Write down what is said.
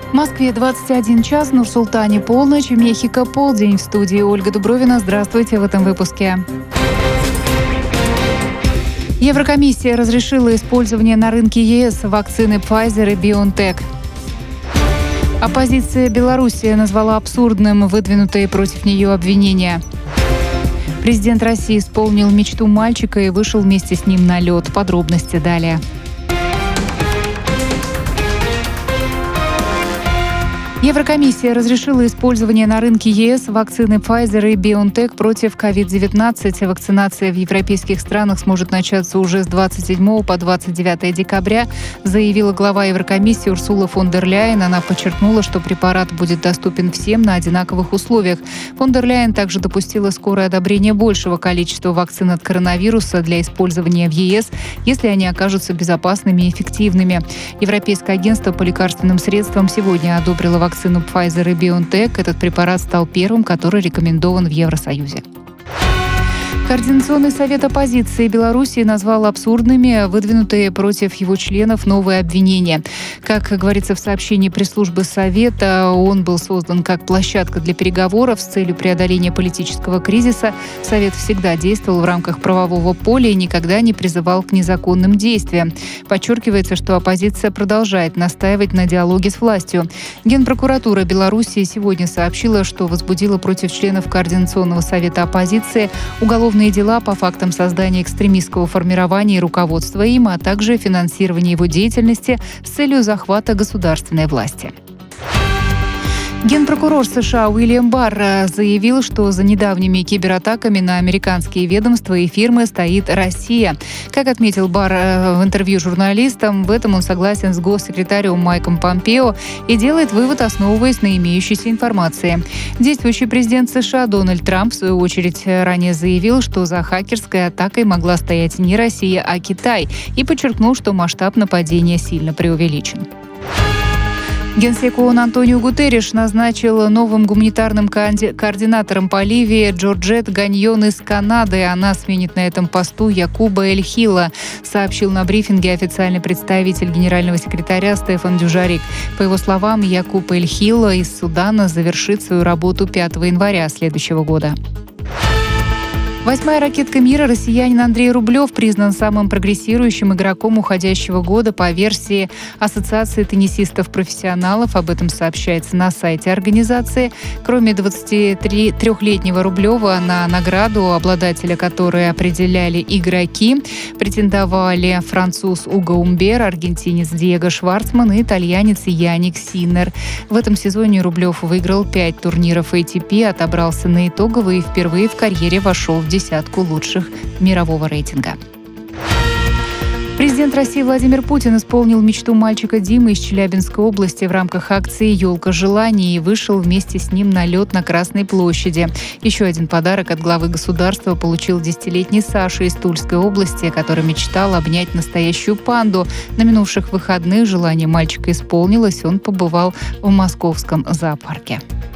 В Москве 21 час, Нур-Султане полночь, в Мехико полдень. В студии Ольга Дубровина. Здравствуйте в этом выпуске. Еврокомиссия разрешила использование на рынке ЕС вакцины Pfizer и BioNTech. Оппозиция Беларуси назвала абсурдным выдвинутые против нее обвинения. Президент России исполнил мечту мальчика и вышел вместе с ним на лед. Подробности далее. Еврокомиссия разрешила использование на рынке ЕС вакцины Pfizer и BioNTech против COVID-19. Вакцинация в европейских странах сможет начаться уже с 27 по 29 декабря, заявила глава Еврокомиссии Урсула фон дер Ляйен. Она подчеркнула, что препарат будет доступен всем на одинаковых условиях. Фон дер Ляйен также допустила скорое одобрение большего количества вакцин от коронавируса для использования в ЕС, если они окажутся безопасными и эффективными. Европейское агентство по лекарственным средствам сегодня одобрило вакцину Pfizer и BioNTech. Этот препарат стал первым, который рекомендован в Евросоюзе. Координационный совет оппозиции Беларуси назвал абсурдными выдвинутые против его членов новые обвинения. Как говорится в сообщении пресс-службы Совета, он был создан как площадка для переговоров с целью преодоления политического кризиса. Совет всегда действовал в рамках правового поля и никогда не призывал к незаконным действиям. Подчеркивается, что оппозиция продолжает настаивать на диалоге с властью. Генпрокуратура Беларуси сегодня сообщила, что возбудила против членов Координационного совета оппозиции уголовные дела по фактам создания экстремистского формирования и руководства им, а также финансирования его деятельности с целью захвата государственной власти. Генпрокурор США Уильям Барр заявил, что за недавними кибератаками на американские ведомства и фирмы стоит Россия. Как отметил Барр в интервью журналистам, в этом он согласен с госсекретарем Майком Помпео и делает вывод, основываясь на имеющейся информации. Действующий президент США Дональд Трамп, в свою очередь, ранее заявил, что за хакерской атакой могла стоять не Россия, а Китай, и подчеркнул, что масштаб нападения сильно преувеличен. Генсек ООН Антонио Гутерриш назначил новым гуманитарным координатором по Ливии Джорджет Ганьон из Канады. Она сменит на этом посту Якуба Эль-Хилла, сообщил на брифинге официальный представитель генерального секретаря Стефан Дюжарик. По его словам, Якуб Эль-Хилла из Судана завершит свою работу 5 января следующего года. 8-я ракетка мира, россиянин Андрей Рублев, признан самым прогрессирующим игроком уходящего года по версии Ассоциации теннисистов-профессионалов. Об этом сообщается на сайте организации. Кроме 23-летнего Рублева, на награду, обладателя которой определяли игроки, претендовали француз Уго Умбер, аргентинец Диего Шварцман и итальянец Яник Синнер. В этом сезоне Рублев выиграл 5 турниров ATP, отобрался на итоговый и впервые в карьере вошел в десятку лучших мирового рейтинга. Президент России Владимир Путин исполнил мечту мальчика Димы из Челябинской области в рамках акции «Елка желаний» и вышел вместе с ним на лед на Красной площади. Еще один подарок от главы государства получил 10-летний Саша из Тульской области, который мечтал обнять настоящую панду. На минувших выходных желание мальчика исполнилось, он побывал в московском зоопарке.